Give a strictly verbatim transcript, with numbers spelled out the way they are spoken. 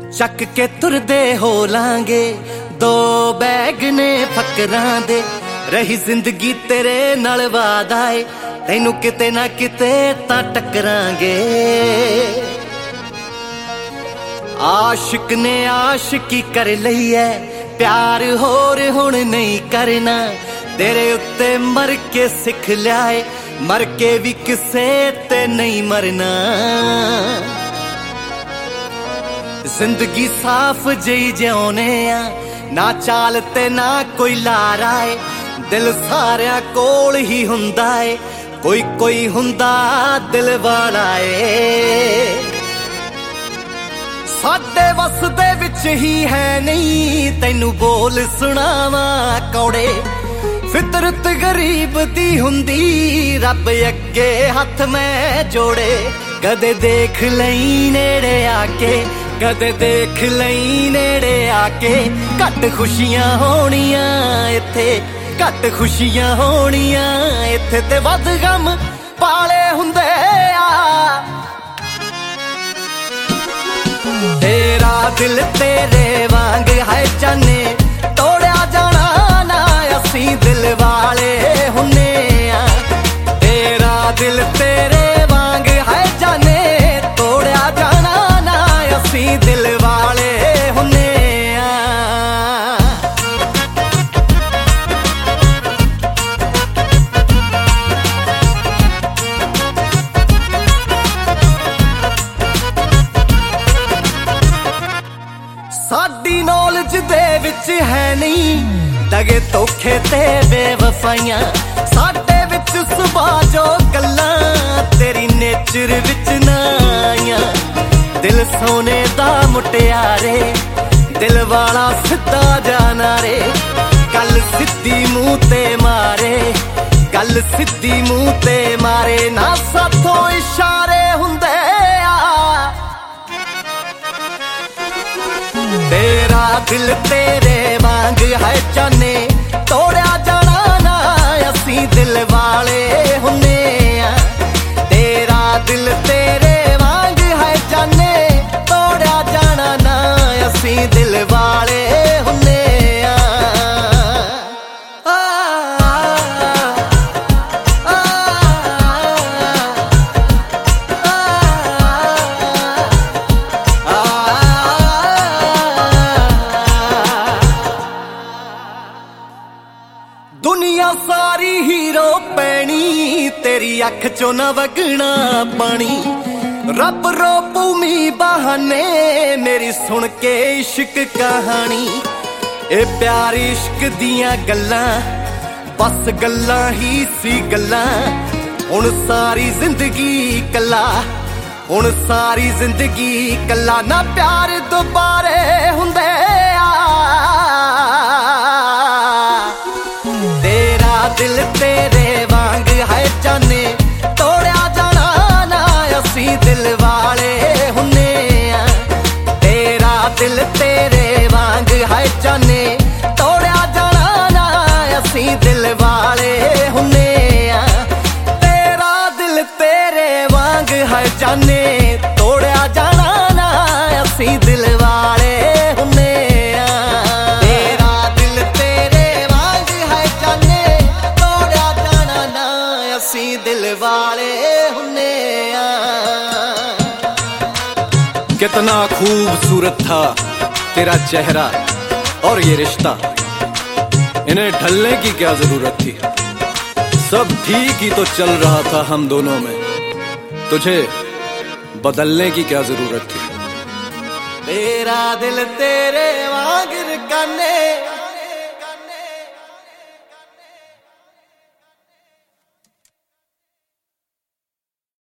ਚੱਕ ਕੇ ਤੁਰਦੇ ਹੋ ਲਾਂਗੇ ਦੋ ਬੈਗ ਨੇ ਫਕਰਾਂ ਦੇ। ਰਹੀ ਜ਼ਿੰਦਗੀ ਤੇਰੇ ਨਾਲ ਵਾਦਾ ਏ, ਤੈਨੂੰ ਕਿਤੇ ਨਾ ਕਿਤੇ ਤਾਂ ਟੱਕਰਾਂਗੇ। ਆਸ਼ਿਕ ਨੇ ਆਸ਼ਿਕੀ ਕਰ ਲਈ ਐ, ਪਿਆਰ ਹੋਰ ਹੁਣ ਨਹੀਂ ਕਰਨਾ। ਤੇਰੇ ਉੱਤੇ ਮਰ ਕੇ ਸਿੱਖ ਲਿਆ ਏ, ਮਰ ਕੇ ਵੀ ਕਿਸੇ ਤੇ ਨਹੀਂ ਮਰਨਾ। ਜ਼ਿੰਦਗੀ ਸਾਫ਼ ਜਿਹੀ ਜਿਉਣੇ ਆ, ਨਾ ਚਾਲ ਤੇ ਨਾ ਕੋਈ ਲਾਰਾ ਏ। ਦਿਲ ਸਾਰਿਆਂ ਕੋਲ ਹੀ ਹੁੰਦਾ ਏ, ਕੋਈ ਕੋਈ ਹੁੰਦਾ ਦਿਲ ਵਾਲਾ ਏ। ਸਾਡੇ ਵੱਸ ਦੇ ਵਿੱਚ ਹੀ ਹੈ ਨਹੀਂ, ਤੈਨੂੰ ਬੋਲ ਸੁਣਾਵਾਂ ਕੌੜੇ। ਫਿਤਰਤ ਗਰੀਬ ਦੀ ਹੁੰਦੀ, ਰੱਬ ਅੱਗੇ ਹੱਥ ਮੈਂ ਜੋੜੇ। ਕਦੇ ਦੇਖ ਲਈ ਨੇੜੇ ਆ ਕੇ, ਕਦੇ ਦੇਖ ਲਈ ਨੇੜੇ ਆ ਕੇ। ਘੱਟ ਖੁਸ਼ੀਆਂ ਹੋਣੀਆਂ ਇੱਥੇ, ਘੱਟ ਖੁਸ਼ੀਆਂ ਹੋਣੀਆਂ ਇੱਥੇ, ਤੇ ਵੱਧ ਗਮ ਪਾਲੇ ਹੁੰਦੇ ਆ। ਤੇਰਾ ਦਿਲ ਤੇਰੇ ਵਾਂਗ ਹੈ ਜਾਨੇ, ਤੋੜਿਆ ਜਾਣਾ ਨਾ ਅਸੀਂ ਦਿਲ ਵਾਲੇ ਹੁੰਨੇ ਆ। ਤੇਰਾ ਦਿਲ ਤੇਰੇ ਵਾਂਗ ਹੈ ਜਾਨੇ, ਤੋੜਿਆ ਜਾਣਾ ਨਾ ਅਸੀਂ ਦਿਲ ਵਾਲੇ ਹੁੰਨੇ ਆ। ਸਾਡੀ ਨੌਲੇਜ ਦੇ ਵਿੱਚ ਹੈ ਨਹੀਂ ਦਗੇ ਧੋਖੇ ਤੇ ਬੇਵਫਾਈਆਂ। ਸਾਡੇ ਵਿੱਚ ਸੁਭਾਅ ਜੋ ਗੱਲਾਂ, ਤੇਰੀ ਨੇਚਰ ਵਿੱਚ ਨਾ ਆਈਆਂ। ਦਿਲ ਸੋਨੇ ਦਾ ਮੁਟਿਆਰੇ, ਦਿਲ ਵਾਲਾ ਸਿੱਧਾ ਜਾਣਾ ਰੇ। ਗੱਲ ਸਿੱਧੀ ਮੂੰਹ ਤੇ ਮਾਰੇ, ਗੱਲ ਸਿੱਧੀ ਮੂੰਹ ਤੇ ਮਾਰੇ। ਨਾ ਸਾਥੋਂ ਇਸ਼ਾਰੇ ਹੁੰਦੇ ਆ। ਤੇਰਾ ਦਿਲ ਤੇਰੇ ਵਾਂਗ ਹੈ ਜਾਨੇ, ਤੋੜਿਆ ਜਾਣਾ ਨਾ ਅਸੀਂ ਦਿਲ ਵਾਲੇ ਹੁੰਨੇ ਆ। ਤੇਰਾ ਦਿਲ ਤੇਰੇ ਵਾਂਗ ਹੈ ਜਾਨੇ, ਤੋੜਿਆ ਜਾਣਾ ਨਾ ਅਸੀਂ ਦਿਲ ਵਾਲੇ ਹੁੰਨੇ ਆ। ਦੁਨੀਆ ਸਾਰੀ ਹੀਰੋ ਪੈਣੀ, ਤੇਰੀ ਅੱਖ ਚੋਂ ਨਾ ਵਗਣਾ ਪਾਣੀ। ਰੱਬ ਰੋਪੂ ਮੀਂਹ ਬਹਾਨੇ, ਮੇਰੀ ਸੁਣ ਕੇ ਇਸ਼ਕ ਕਹਾਣੀ। ਇਹ ਪਿਆਰ ਇਸ਼ਕ ਦੀਆਂ ਗੱਲਾਂ, ਬਸ ਗੱਲਾਂ ਹੀ ਸੀ ਗੱਲਾਂ। ਹੁਣ ਸਾਰੀ ਜ਼ਿੰਦਗੀ ਕੱਲਾ, ਹੁਣ ਸਾਰੀ ਜ਼ਿੰਦਗੀ ਕੱਲਾ। ਨਾ ਪਿਆਰ ਦੁਬਾਰੇ ਹੁੰਦੇ ਆ। ਤੇਰਾ ਦਿਲ ਤੇਰੇ ਵਾਂਗ ਹੈ ਜਾਨੇ, ਤੋੜਿਆ ਜਾਣਾ ਨਾ ਅਸੀਂ ਦਿਲ ਵਾਲੇ ਹੁੰਨੇ ਆ। ਤੇਰਾ ਦਿਲ ਤੇਰੇ ਵਾਂਗ ਹੈ ਜਾਨੇ, ਤੋੜਿਆ ਜਾਣਾ ਨਾ ਅਸੀਂ ਦਿਲ ਵਾਲੇ ਹੁੰਨੇ ਆ। ਤੇਰਾ ਦਿਲ ਤੇਰੇ ਵਾਂਗ ਹੈ ਜਾਨੇ, ਤੋੜਿਆ ਜਾਣਾ ਨਾ ਅਸੀਂ ਦਿਲ ਵਾਲੇ ਹੁੰਨੇ ਆ। ਤੇਰਾ ਦਿਲ ਤੇਰੇ ਵਾਂਗ ਹੈ ਜਾਨੇ, ਤੋੜਿਆ ਜਾਣਾ ਨਾ ਅਸੀਂ ਦਿਲ ਵਾਲੇ ਹੁੰਨੇ ਆ। कितना खूबसूरत था तेरा चेहरा और ये रिश्ता, इन्हें ढलने की क्या जरूरत थी। सब ठीक ही तो चल रहा था हम दोनों में, तुझे बदलने की क्या जरूरत थी। तेरा दिल तेरे वांग काने,